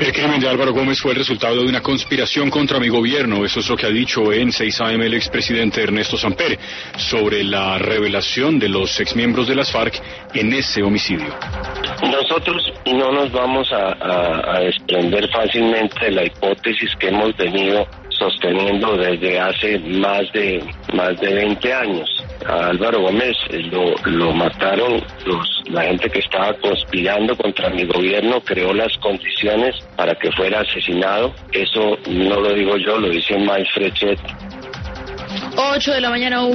El crimen de Álvaro Gómez fue el resultado de una conspiración contra mi gobierno. Eso es lo que ha dicho en 6 AM el expresidente Ernesto Samper sobre la revelación de los exmiembros de las FARC en ese homicidio. Nosotros no nos vamos a desprender fácilmente de la hipótesis que hemos venido sosteniendo desde hace más de 20 años. A Álvaro Gómez lo mataron la gente que estaba conspirando contra mi gobierno, creó las condiciones para que fuera asesinado. Eso no lo digo yo, lo dice Mike Frechet. 8 de la mañana.